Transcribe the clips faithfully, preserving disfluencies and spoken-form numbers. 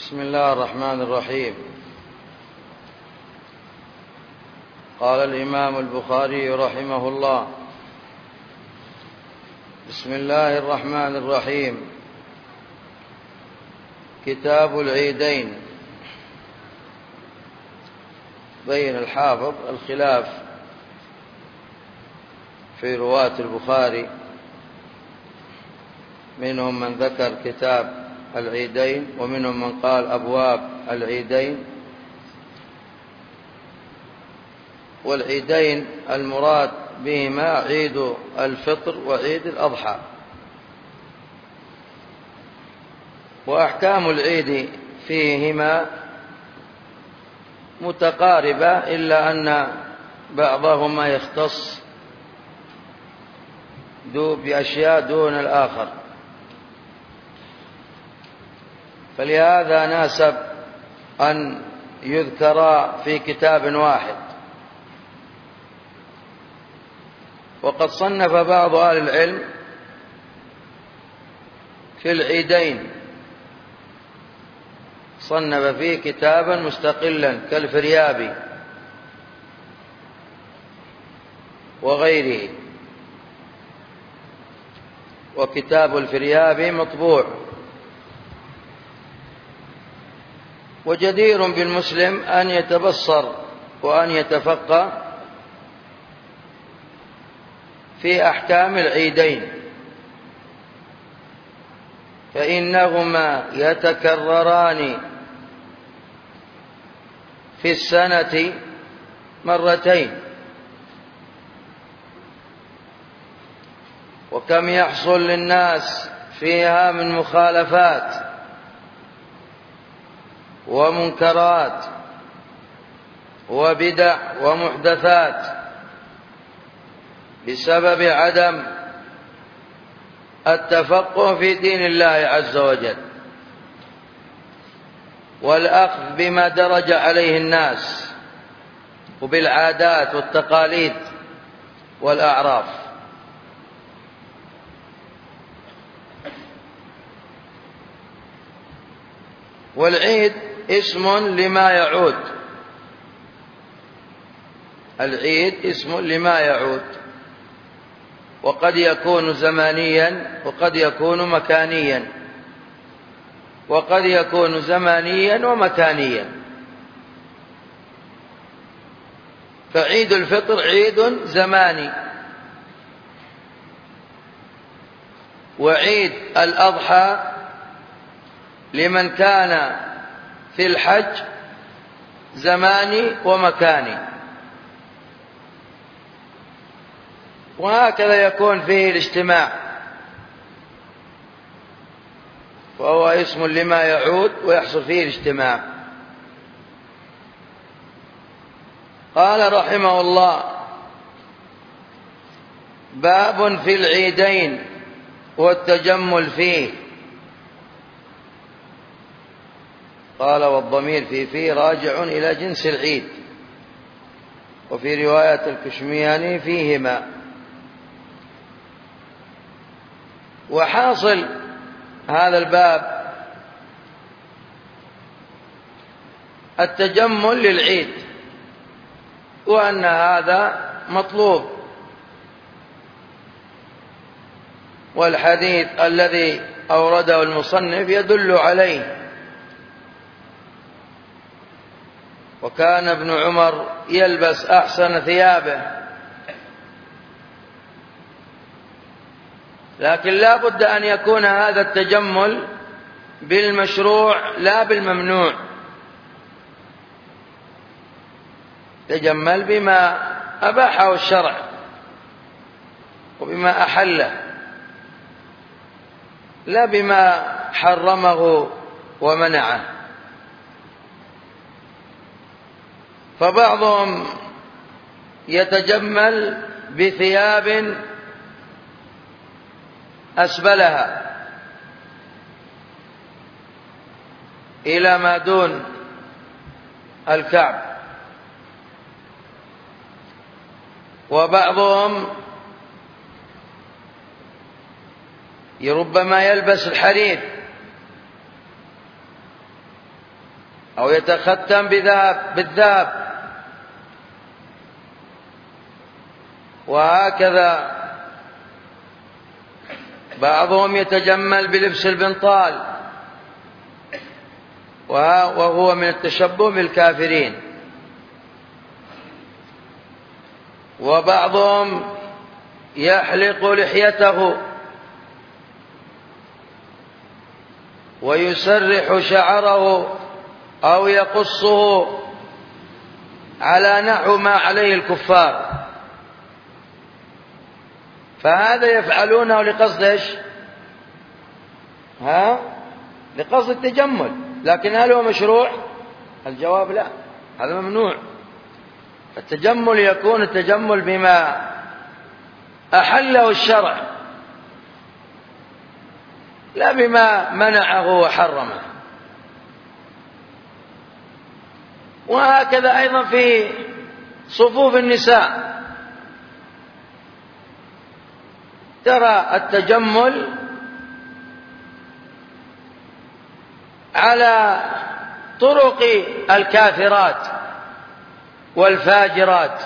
بسم الله الرحمن الرحيم. قال الإمام البخاري رحمه الله: بسم الله الرحمن الرحيم. كتاب العيدين. بين الحافظ الخلاف في رواة البخاري، منهم من ذكر كتاب العيدين ومنهم من قال أبواب العيدين. والعيدين المراد بهما عيد الفطر وعيد الأضحى. وأحكام العيد فيهما متقاربة، إلا أن بعضهما يختص بأشياء دون الآخر، فلهذا ناسب أن يذكرا في كتاب واحد. وقد صنف بعض أهل العلم في العيدين، صنف فيه كتابا مستقلا كالفريابي وغيره، وكتاب الفريابي مطبوع. وجدير بالمسلم أن يتبصر وأن يتفقه في أحكام العيدين، فإنهما يتكرران في السنة مرتين، وكم يحصل للناس فيها من مخالفات ومنكرات وبدع ومحدثات بسبب عدم التفقه في دين الله عز وجل، والأخذ بما درج عليه الناس وبالعادات والتقاليد والأعراف. والعيد اسم لما يعود، العيد اسم لما يعود، وقد يكون زمانيا وقد يكون مكانيا، وقد يكون زمانيا ومكانيا. فعيد الفطر عيد زماني، وعيد الأضحى لمن كان في الحج زماني ومكاني. وهكذا يكون فيه الاجتماع، وهو اسم لما يعود ويحصل فيه الاجتماع. قال رحمه الله: باب في العيدين والتجمل فيه. قال: والضمير في فيه راجع إلى جنس العيد، وفي رواية الكشمياني فيهما. وحاصل هذا الباب التجمل للعيد، وأن هذا مطلوب. والحديث الذي أورده المصنف يدل عليه. وكان ابن عمر يلبس أحسن ثيابه، لكن لا بد أن يكون هذا التجمل بالمشروع لا بالممنوع. تجمل بما أباحه الشرع وبما أحله، لا بما حرمه ومنعه. فبعضهم يتجمل بثياب أسبلها إلى ما دون الكعب، وبعضهم ربما يلبس الحرير أو يتختم بذهب بالذهب. وهكذا بعضهم يتجمل بلبس البنطال، وهو من التشبه بالكافرين. وبعضهم يحلق لحيته ويسرح شعره أو يقصه على نحو ما عليه الكفار، فهذا يفعلونه لقصد ايش؟ ها؟ لقصد التجمل. لكن هل هو مشروع؟ الجواب لا، هذا ممنوع. التجمل يكون التجمل بما أحله الشرع، لا بما منعه وحرمه. وهكذا أيضا في صفوف النساء ترى التجمل على طرق الكافرات والفاجرات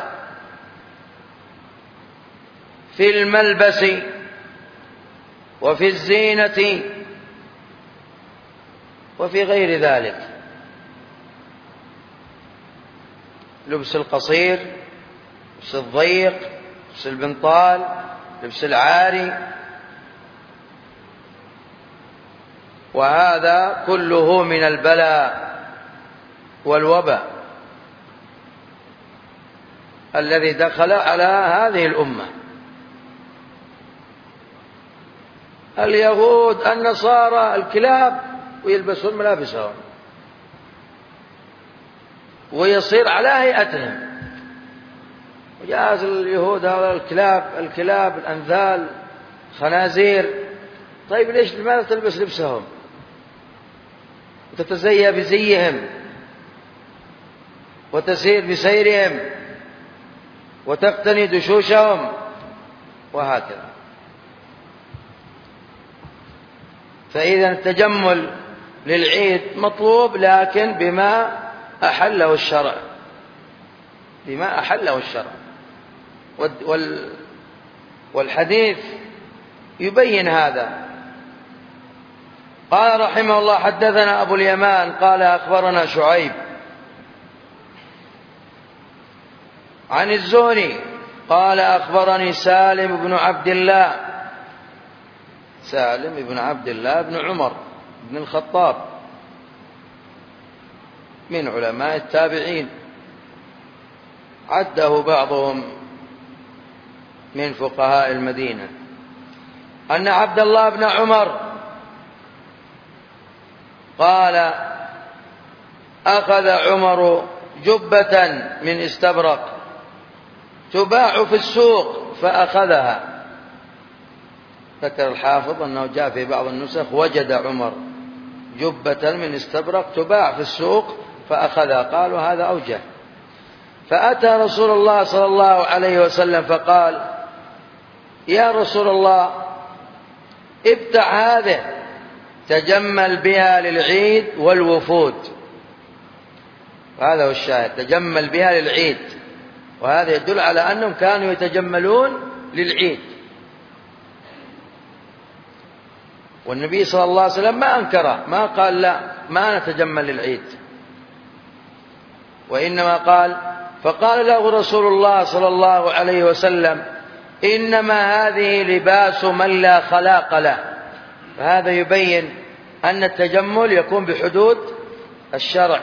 في الملبس وفي الزينة وفي غير ذلك، لبس القصير، لبس الضيق، لبس البنطال، لبس العاري، وهذا كله من البلاء والوباء الذي دخل على هذه الأمة. اليهود النصارى الكلاب ويلبسون ملابسهم ويصير على هيئتهم. وجاز اليهود هذا الكلاب الكلاب الأنذال خنازير، طيب ليش لماذا تلبس لبسهم وتتزيى بزيهم وتسير بسيرهم وتقتني دشوشهم وهكذا؟ فإذا التجمل للعيد مطلوب، لكن بما أحله الشرع، بما أحله الشرع. والحديث يبين هذا. قال رحمه الله: حدثنا أبو اليمان قال أخبرنا شعيب عن الزهري قال أخبرني سالم بن عبد الله سالم بن عبد الله بن عمر بن الخطاب من علماء التابعين، عده بعضهم من فقهاء المدينة، أن عبد الله بن عمر قال: أخذ عمر جبة من استبرق تباع في السوق فأخذها. ذكر الحافظ أنه جاء في بعض النسخ: وجد عمر جبة من استبرق تباع في السوق فأخذها. قالوا هذا أوجه. فأتى رسول الله صلى الله عليه وسلم فقال: يا رسول الله، ابتع هذه تجمل بها للعيد والوفود. وهذا هو الشاهد، تجمل بها للعيد، وهذا يدل على أنهم كانوا يتجملون للعيد. والنبي صلى الله عليه وسلم ما أنكره، ما قال لا ما نتجمل للعيد، وإنما قال: فقال له رسول الله صلى الله عليه وسلم: إنما هذه لباس من لا خلاق له. فهذا يبين أن التجمل يكون بحدود الشرع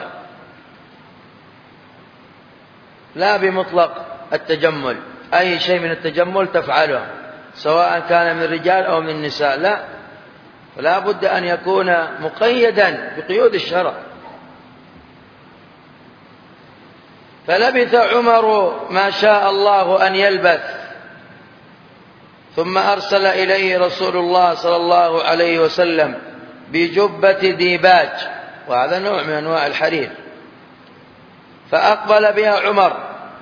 لا بمطلق التجمل. أي شيء من التجمل تفعله سواء كان من رجال أو من نساء، لا، فلا بد أن يكون مقيدا بقيود الشرع. فلبث عمر ما شاء الله أن يلبث، ثم أرسل إليه رسول الله صلى الله عليه وسلم بجبة ديباج، وهذا نوع من أنواع الحرير، فأقبل بها عمر.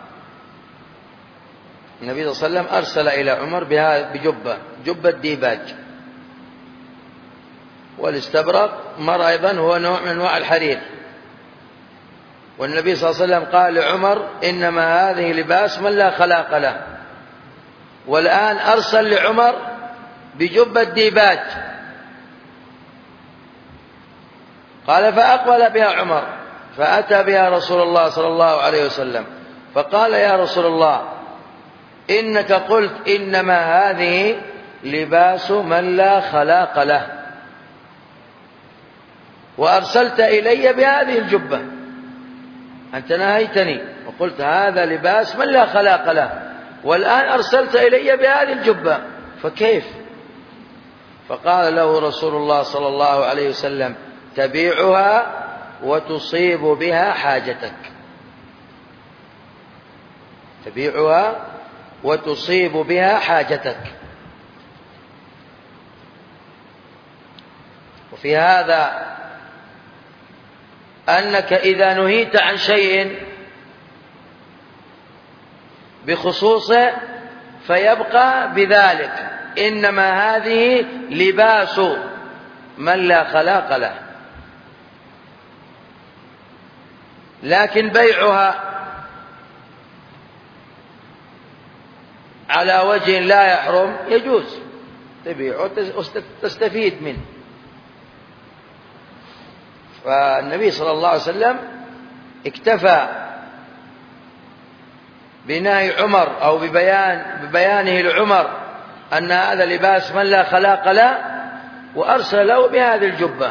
النبي صلى الله عليه وسلم أرسل إلى عمر بها بجبة جبة ديباج. والاستبرق مر أيضا هو نوع من أنواع الحرير. والنبي صلى الله عليه وسلم قال لعمر إنما هذه لباس من لا خلاق له. والآن أرسل لعمر بجبة ديباج. قال فأقبل بها عمر فأتى بها رسول الله صلى الله عليه وسلم فقال يا رسول الله إنك قلت إنما هذه لباس من لا خلاق له، وأرسلت إلي بهذه الجبة، أنت نهيتني وقلت هذا لباس من لا خلاق له، والآن أرسلت إلي بهذه الجبة، فكيف؟ فقال له رسول الله صلى الله عليه وسلم تبيعها وتصيب بها حاجتك، تبيعها وتصيب بها حاجتك. وفي هذا أنك إذا نهيت عن شيء بخصوصه فيبقى بذلك، إنما هذه لباس من لا خلاق له. لكن بيعها على وجه لا يحرم يجوز، تبيعه وتستفيد منه. فالنبي صلى الله عليه وسلم اكتفى بنهي عمر أو ببيان ببيانه لعمر أن هذا لباس من لا خلاق له، وأرسل له بهذه الجبة.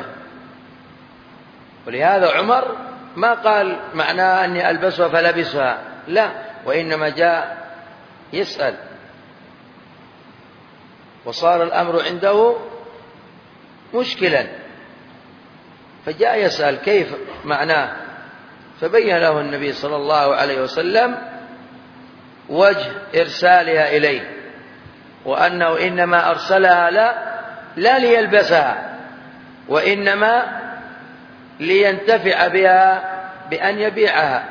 ولهذا عمر ما قال معناه أني ألبسها فلبسها، لا، وإنما جاء يسأل، وصار الأمر عنده مشكلا فجاء يسأل كيف معناه، فبين له النبي صلى الله عليه وسلم وجه إرسالها إليه، وأنه إنما أرسلها لا, لا ليلبسها، وإنما لينتفع بها بأن يبيعها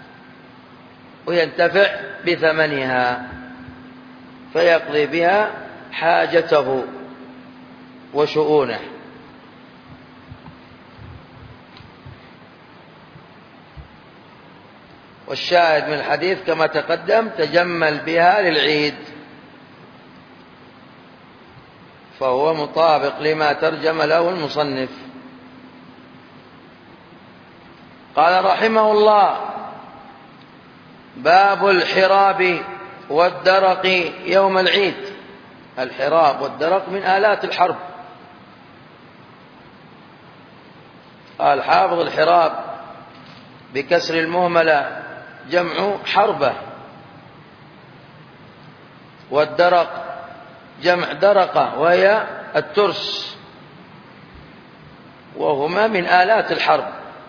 وينتفع بثمنها فيقضي بها حاجته وشؤونه. والشاهد من الحديث كما تقدم تجمل بها للعيد، فهو مطابق لما ترجم له المصنف. قال رحمه الله باب الحراب والدرق يوم العيد. الحراب والدرق من آلات الحرب. قال حافظ الحراب بكسر المهملة جمع حربة، والدرق جمع درقة وهي الترس، وهما من آلات الحرب.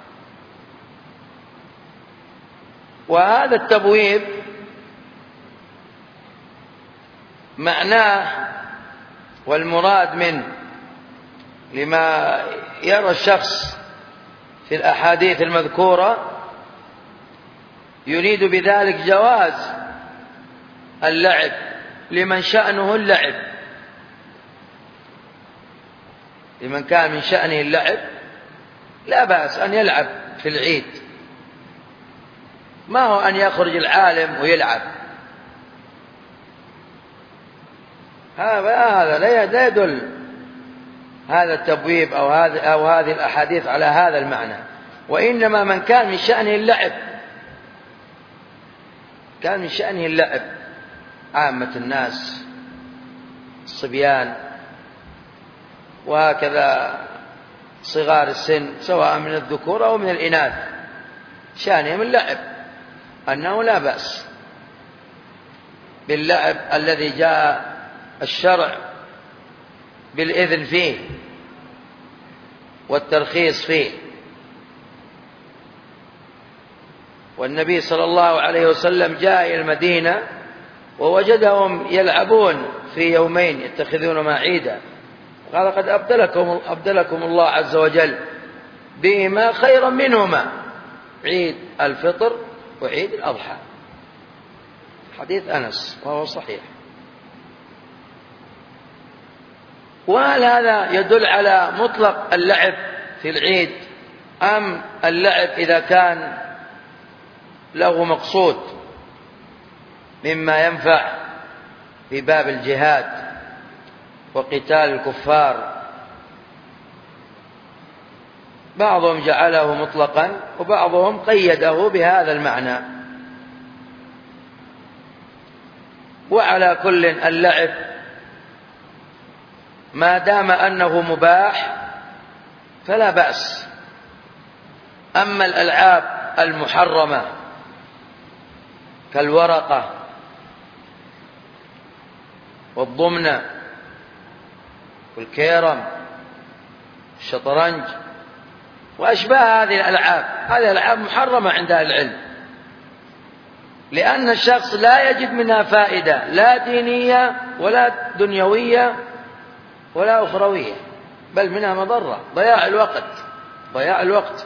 وهذا التبويب معناه والمراد منه لما يرى الشخص في الأحاديث المذكورة يريد بذلك جواز اللعب لمن شأنه اللعب، لمن كان من شأنه اللعب لا بأس أن يلعب في العيد، ما هو أن يخرج العالم ويلعب، هذا لا يدل هذا التبويب أو هذه أو هذه الأحاديث على هذا المعنى، وإنما من كان من شأنه اللعب كان من شأنه اللعب، عامة الناس الصبيان وهكذا صغار السن سواء من الذكور أو من الإناث شأنهم اللعب، أنه لا بأس باللعب الذي جاء الشرع بالإذن فيه والترخيص فيه. والنبي صلى الله عليه وسلم جاء إلى المدينة ووجدهم يلعبون في يومين يتخذونهما عيدا، قال قد أبدلكم, أبدلكم الله عز وجل بهما خيرا منهما، عيد الفطر وعيد الأضحى، حديث أنس وهو صحيح. وهل هذا يدل على مطلق اللعب في العيد أم اللعب إذا كان له مقصود مما ينفع في باب الجهاد وقتال الكفار. بعضهم جعله مطلقا وبعضهم قيده بهذا المعنى. وعلى كل اللعب ما دام أنه مباح فلا بأس. أما الألعاب المحرمة كالورقة والضمنة والكيرم الشطرنج وأشباه هذه الألعاب، هذه الألعاب محرمة عند أهل العلم، لأن الشخص لا يجد منها فائدة لا دينية ولا دنيوية ولا أخروية، بل منها مضرة، ضياع الوقت ضياع الوقت.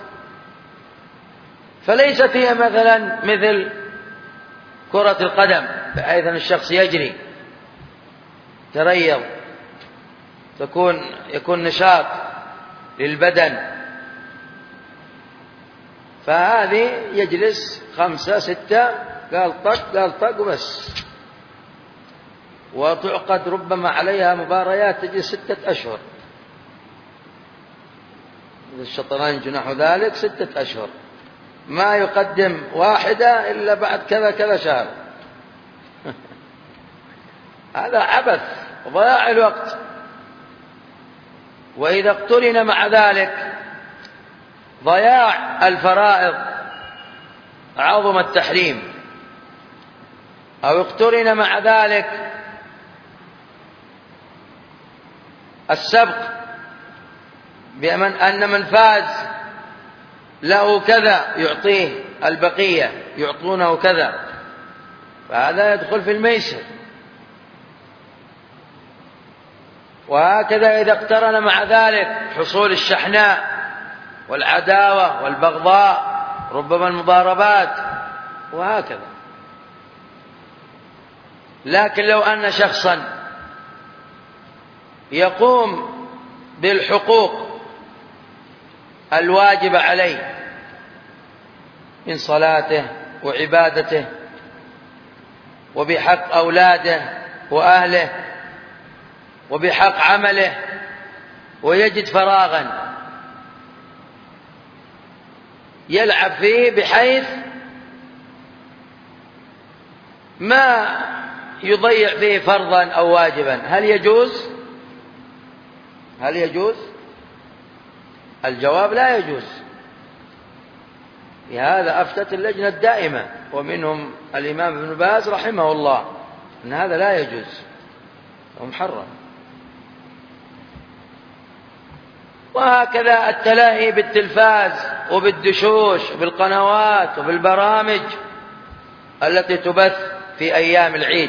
فليست هي مثلا مثل كرة القدم بحيث أن الشخص يجري تريض، تكون يكون نشاط للبدن، فهذه يجلس خمسة ستة قال طق قال طق وبس، وتعقد ربما عليها مباريات تجلس ستة أشهر. الشطرنج نحو ذلك ستة أشهر، ما يقدم واحدة إلا بعد كذا كذا شهر. هذا عبث وضياع الوقت. وإذا اقترن مع ذلك ضياع الفرائض عظم التحريم، أو اقترن مع ذلك السبق بأن أن من فاز له كذا يعطيه البقية يعطونه كذا، فهذا يدخل في الميسر. وهكذا إذا اقترن مع ذلك حصول الشحناء والعداوة والبغضاء ربما المضاربات وهكذا. لكن لو أن شخصا يقوم بالحقوق الواجبة عليه من صلاته وعبادته وبحق أولاده وأهله وبحق عمله، ويجد فراغا يلعب فيه بحيث ما يضيع فيه فرضا أو واجبا، هل يجوز؟ هل يجوز؟ الجواب لا يجوز. لهذا أفتت اللجنة الدائمة ومنهم الإمام ابن باز رحمه الله أن هذا لا يجوز ومحرم. وهكذا التلاهي بالتلفاز وبالدشوش وبالقنوات وبالبرامج التي تبث في أيام العيد،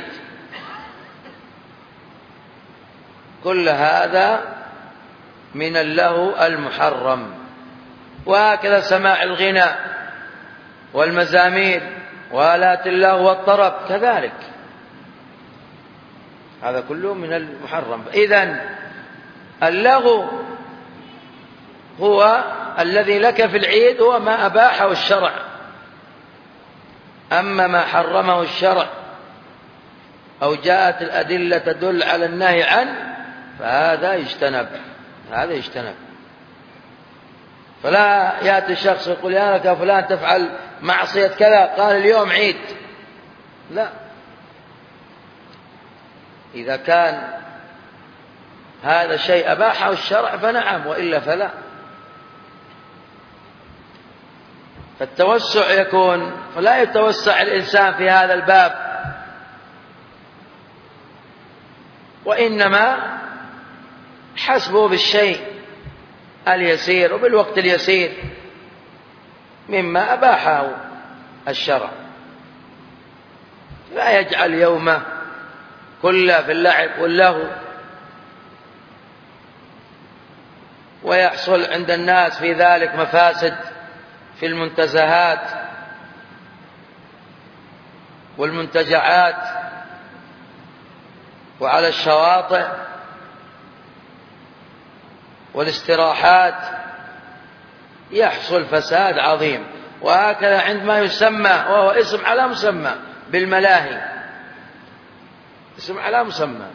كل هذا من اللهو المحرم. وهكذا سماع الغناء والمزامير وآلات اللهو والطرب كذلك، هذا كله من المحرم. إذن اللغو هو الذي لك في العيد هو ما أباحه الشرع، أما ما حرمه الشرع أو جاءت الأدلة تدل على النهي عنه فهذا يجتنب، هذا يجتنب. فلا يأتي الشخص يقول يا لك فلان تفعل معصية كذا قال اليوم عيد، لا. إذا كان هذا الشيء أباحه الشرع فنعم، وإلا فلا. فالتوسع يكون، فلا يتوسع الإنسان في هذا الباب، وإنما حسبه بالشيء اليسير وبالوقت اليسير مما أباحه الشرع، لا يجعل يومه كله في اللعب واللهو، ويحصل عند الناس في ذلك مفاسد في المنتزهات والمنتجعات وعلى الشواطئ والاستراحات، يحصل فساد عظيم. وهكذا عندما يسمى وهو اسم على مسمى بالملاهي، اسم على مسمى،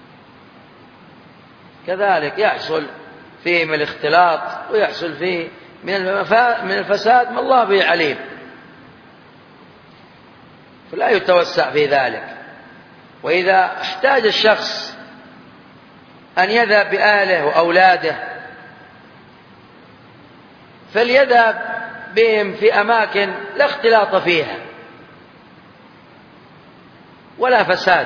كذلك يحصل فيه من الاختلاط ويحصل فيه من الفساد ما الله به عليم، فلا يتوسع في ذلك. وإذا احتاج الشخص أن يذهب بأهله وأولاده فليذهب بهم في أماكن لا اختلاط فيها ولا فساد،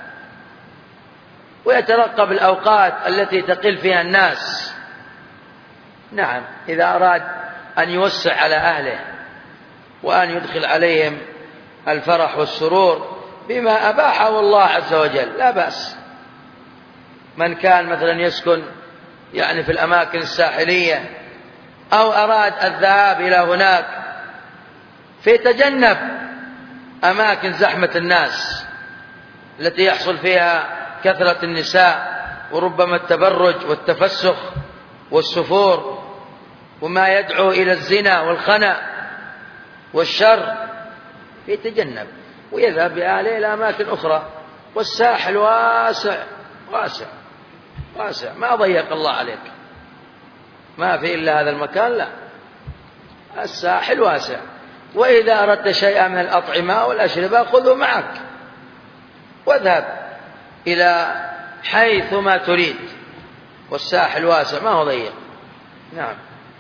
ويترقب الأوقات التي تقل فيها الناس. نعم، إذا أراد أن يوسع على أهله وأن يدخل عليهم الفرح والسرور بما أباحه الله عز وجل لا بأس. من كان مثلا يسكن يعني في الأماكن الساحلية أو أراد الذهاب إلى هناك فيتجنب أماكن زحمة الناس التي يحصل فيها كثرة النساء وربما التبرج والتفسخ والسفور وما يدعو إلى الزنا والخنا والشر، يتجنب ويذهب بأهله إلى أماكن أخرى. والساحل واسع واسع واسع، ما ضيق الله عليك، ما في إلا هذا المكان، لا، الساحل واسع. وإذا أردت شيئا من الأطعمة والأشربة خذه معك واذهب إلى حيث ما تريد، والساحل واسع ما هو ضيق. نعم.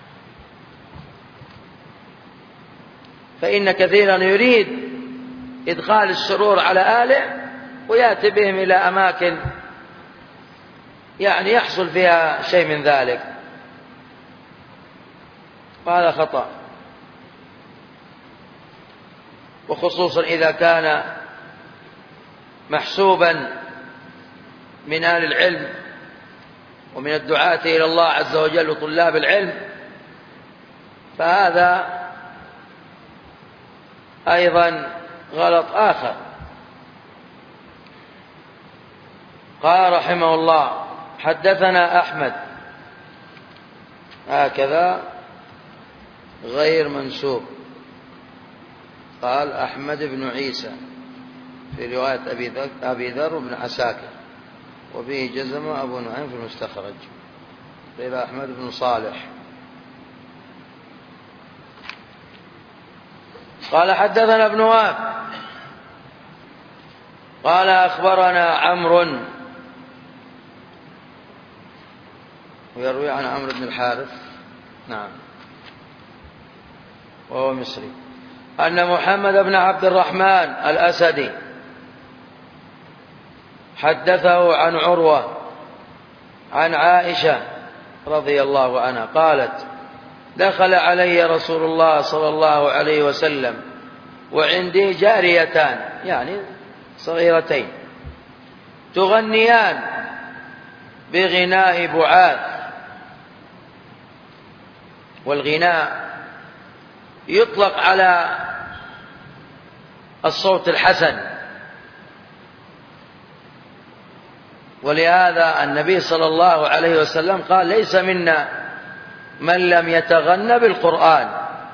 فإن كثيرا يريد إدخال السرور على أهله ويأتي بهم إلى أماكن يعني يحصل فيها شيء من ذلك، وهذا خطأ، وخصوصا إذا كان محسوبا من أهل العلم ومن الدعاة إلى الله عز وجل وطلاب العلم، فهذا أيضا غلط آخر. قال رحمه الله: حدثنا أحمد، هكذا غير منسوب، قال أحمد بن عيسى في رواية أبي ذر بن عساكر، وبه جزم أبو نعيم في المستخرج، قيل أحمد بن صالح. قال حدثنا ابن وهب قال أخبرنا عمرو، ويروي عن عمرو بن الحارث، نعم، وهو مصري، أن محمد بن عبد الرحمن الأسدي حدثه عن عروة عن عائشة رضي الله عنها قالت: دخل علي رسول الله صلى الله عليه وسلم وعندي جاريتان يعني صغيرتين تغنيان بغناء بعاث. والغناء يطلق على الصوت الحسن، ولهذا النبي صلى الله عليه وسلم قال: ليس منا من لم يتغنى بالقرآن.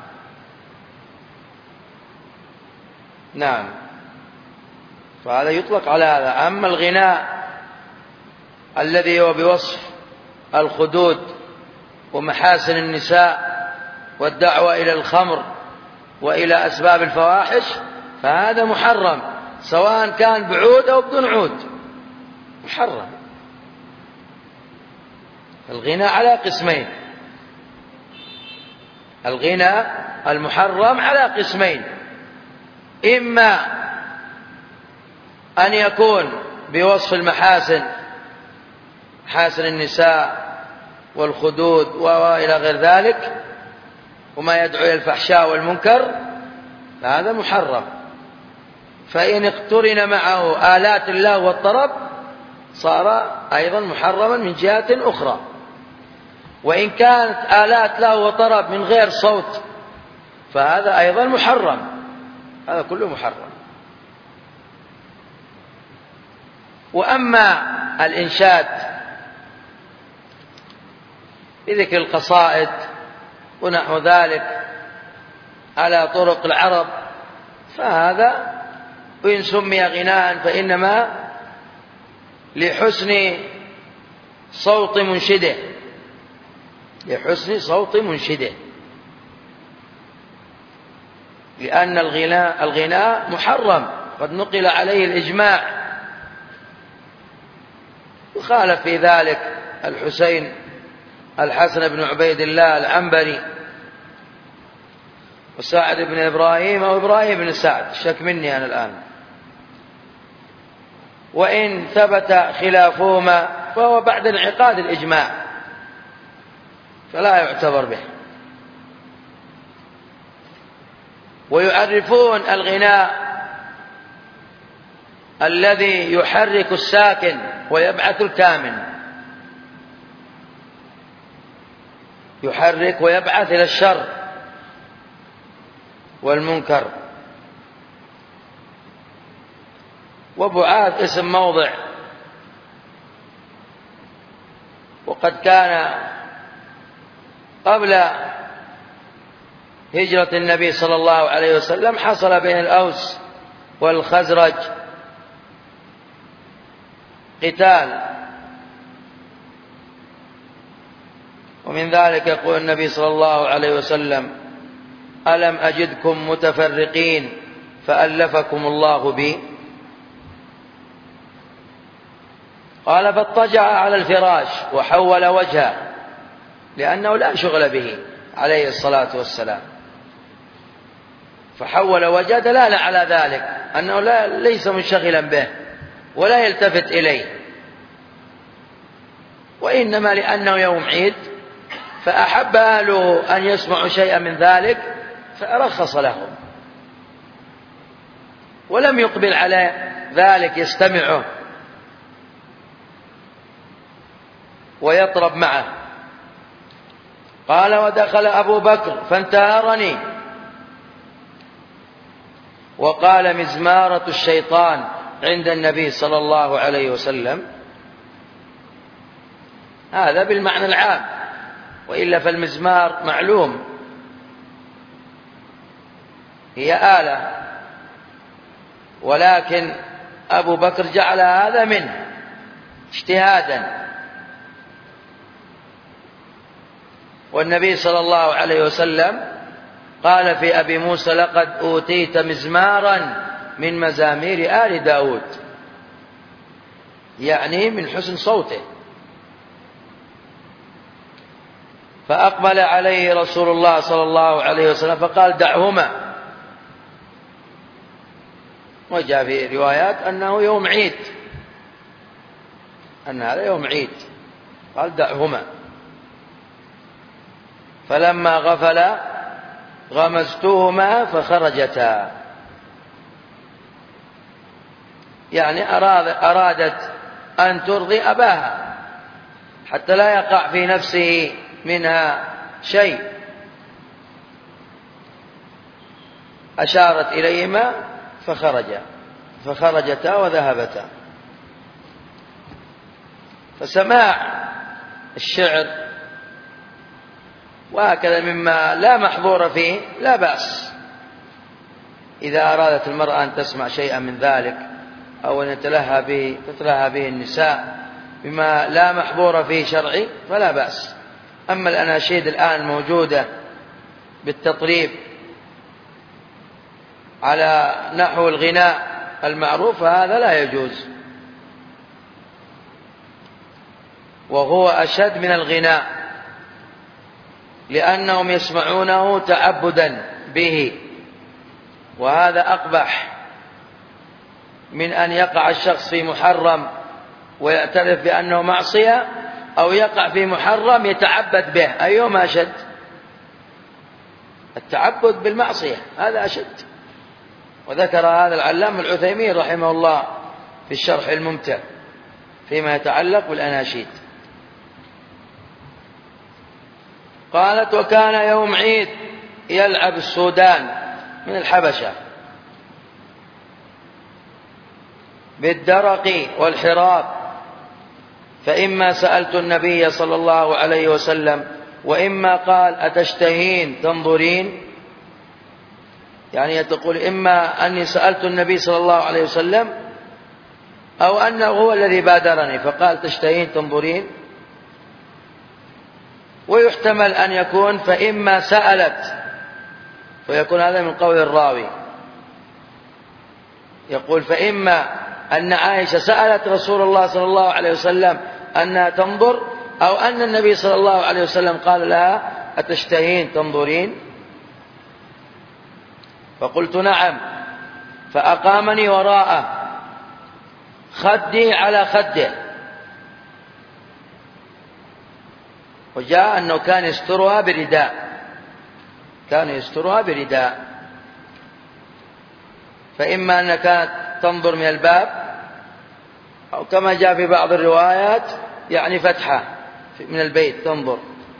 نعم، فهذا يطلق على هذا. أما الغناء الذي هو بوصف الخدود ومحاسن النساء والدعوة إلى الخمر وإلى أسباب الفواحش فهذا محرم، سواء كان بعود أو بدون عود، محرم. الغناء على قسمين، الغناء المحرم على قسمين: إما أن يكون بوصف المحاسن، محاسن النساء والخدود وإلى غير ذلك وما يدعو إلى الفحشاء والمنكر، فهذا محرم. فإن اقترن معه آلات اللهو والطرب صار أيضا محرما من جهة أخرى. وإن كانت آلات لهو وطرب من غير صوت فهذا أيضا محرم، هذا كله محرم. وأما الإنشاد بذكر القصائد ونحو ذلك على طرق العرب، فهذا وإن سمي غناء فإنما لحسن صوت منشده، لحسن صوت منشده، لأن الغناء الغناء محرم، قد نقل عليه الإجماع. يخالف في ذلك الحسين الحسن بن عبيد الله العنبري وسعد بن إبراهيم أو إبراهيم بن سعد، شك مني أنا الآن، وإن ثبت خلافهما فهو بعد انعقاد الإجماع فلا يعتبر به. ويعرفون الغناء الذي يحرك الساكن ويبعث الكامن، يحرك ويبعث إلى الشر والمنكر. وبعاث اسم موضع، وقد كان قبل هجرة النبي صلى الله عليه وسلم حصل بين الأوس والخزرج قتال، ومن ذلك يقول النبي صلى الله عليه وسلم: ألم أجدكم متفرقين فألفكم الله بي؟ قال: فاضطجع على الفراش وحول وجهه، لأنه لا شغل به عليه الصلاة والسلام، فحول وجهه دلالة على ذلك أنه لا ليس منشغلا به ولا يلتفت إليه، وإنما لأنه يوم عيد فأحب أهله أن يسمعوا شيئا من ذلك فرخص لهم، ولم يقبل على ذلك يستمعه ويطرب معه. قال: ودخل أبو بكر فانتهرني وقال: مزمارة الشيطان عند النبي صلى الله عليه وسلم. هذا بالمعنى العام، وإلا فالمزمار معلوم هي آلة، ولكن أبو بكر جعل هذا منه اجتهادا. والنبي صلى الله عليه وسلم قال في أبي موسى: لقد أوتيت مزمارا من مزامير آل داود، يعني من حسن صوته. فأقبل عليه رسول الله صلى الله عليه وسلم فقال: دعهما. وجاء في روايات أنه يوم عيد، أن هذا يوم عيد، قال: دعهما. فلما غفل غمزتهما فخرجتا، يعني أراد أرادت أن ترضي أباها حتى لا يقع في نفسه منها شيء، أشارت إليهما فخرجا فخرجتا وذهبتا. فسماع الشعر وهكذا مما لا محظور فيه لا بأس، إذا أرادت المرأة أن تسمع شيئا من ذلك أو أن يتلهى به تتلهى به النساء بما لا محظور فيه شرعي فلا بأس. أما الأناشيد الآن الموجودة بالتطريب على نحو الغناء المعروف هذا لا يجوز، وهو أشد من الغناء، لأنهم يسمعونه تعبدا به، وهذا أقبح من أن يقع الشخص في محرم ويعترف بأنه معصية، أو يقع في محرم يتعبد به. أيهما أشد؟ التعبد بالمعصية هذا أشد. وذكر هذا العلامة العثيمين رحمه الله في الشرح الممتع فيما يتعلق بالأناشيد. قالت: وكان يوم عيد يلعب السودان من الحبشة بالدرق والحراب، فإما سألت النبي صلى الله عليه وسلم وإما قال: أتشتهين تنظرين؟ يعني تقول إما أني سألت النبي صلى الله عليه وسلم أو أنه هو الذي بادرني فقال تشتهين تنظرين. ويحتمل أن يكون فإما سألت، فيكون هذا من قول الراوي، يقول فإما أن عائشة سألت رسول الله صلى الله عليه وسلم أنها تنظر، أو أن النبي صلى الله عليه وسلم قال لها أتشتهين تنظرين؟ فقلت نعم، فأقامني وراءه خدي على خده، وجاء أنه كان يسترها برداء، كان يسترها برداء، فإما أنها كانت تنظر من الباب، أو كما جاء في بعض الروايات يعني فتحة من البيت تنظر.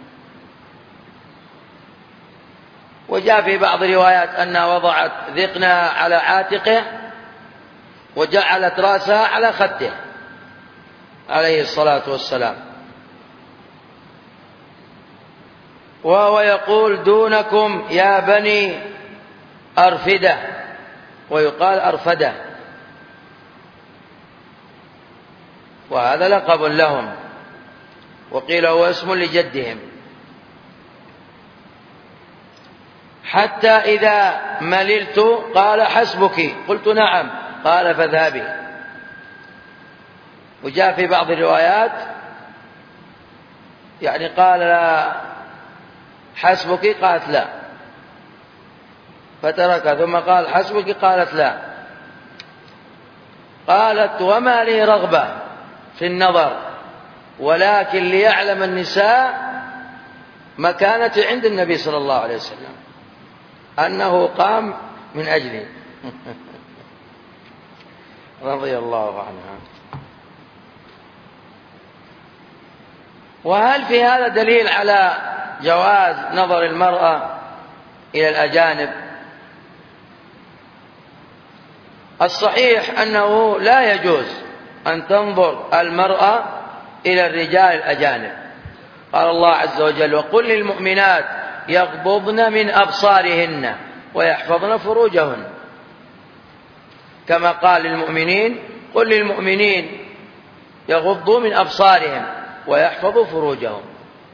وجاء في بعض الروايات أنها وضعت ذقنها على عاتقه وجعلت رأسها على خده عليه الصلاة والسلام. وهو يقول دونكم يا بني أرفدة، ويقال أرفدة، وهذا لقب لهم، وقيل هو اسم لجدهم. حتى إذا مللت قال حسبك، قلت نعم، قال فاذهبي. وجاء في بعض الروايات يعني قال لا حسبك، قالت لا، فترك، ثم قال حسبك، قالت لا. قالت وما لي رغبة في النظر، ولكن ليعلم النساء مكانتي عند النبي صلى الله عليه وسلم أنه قام من أجلي رضي الله عنها. وهل في هذا دليل على جواز نظر المرأة إلى الأجانب؟ الصحيح أنه لا يجوز أن تنظر المرأة إلى الرجال الأجانب. قال الله عز وجل وقل للمؤمنات يغضضن من أبصارهن ويحفظن فروجهن، كما قال للمؤمنين قل للمؤمنين يغضوا من أبصارهم ويحفظوا فروجهم.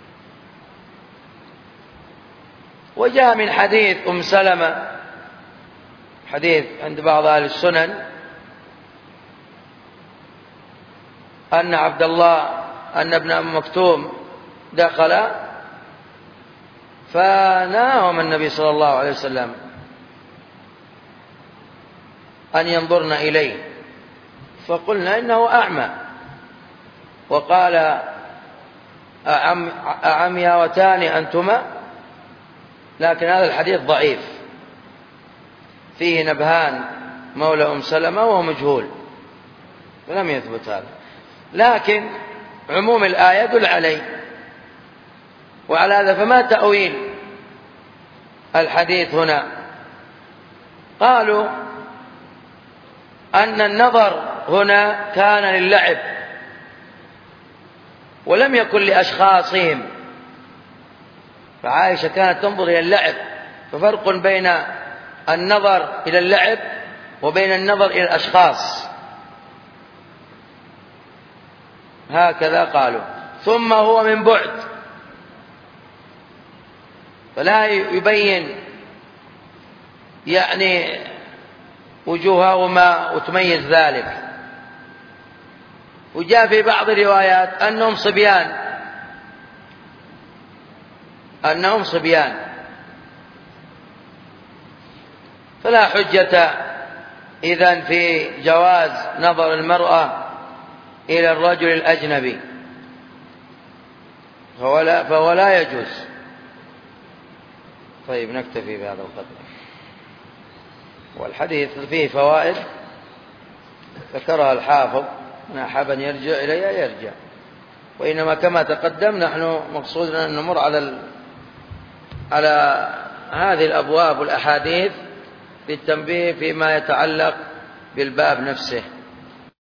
وجاء من حديث أم سلمة، حديث عند بعض أهل السنن، أن عبد الله أن ابن أم مكتوم دخل فناهم النبي صلى الله عليه وسلم أن ينظرن إليه، فقلنا إنه أعمى، وقال أعم أعمياوتان أنتما، لكن هذا الحديث ضعيف، فيه نبهان مولى أم سلمة وهو مجهول ولم يثبت هذا، لكن عموم الآية يدل عليه. وعلى هذا فما تأويل الحديث هنا؟ قالوا أن النظر هنا كان للعب ولم يكن لأشخاصهم، فعائشة كانت تنظر إلى اللعب، ففرق بين النظر إلى اللعب وبين النظر إلى الأشخاص، هكذا قالوا. ثم هو من بعد، فلا يبين يعني وجوههما وتميز ذلك. وجاء في بعض الروايات أنهم صبيان، أنهم صبيان، فلا حجة إذن في جواز نظر المرأة إلى الرجل الأجنبي، فهو لا, فهو لا يجوز. طيب نكتفي بهذا القدر، والحديث فيه فوائد ذكرها الحافظ، من أحب أن يرجع إليها يرجع، وإنما كما تقدم نحن مقصودنا أن نمر على ال... على هذه الأبواب والأحاديث للتنبيه فيما يتعلق بالباب نفسه.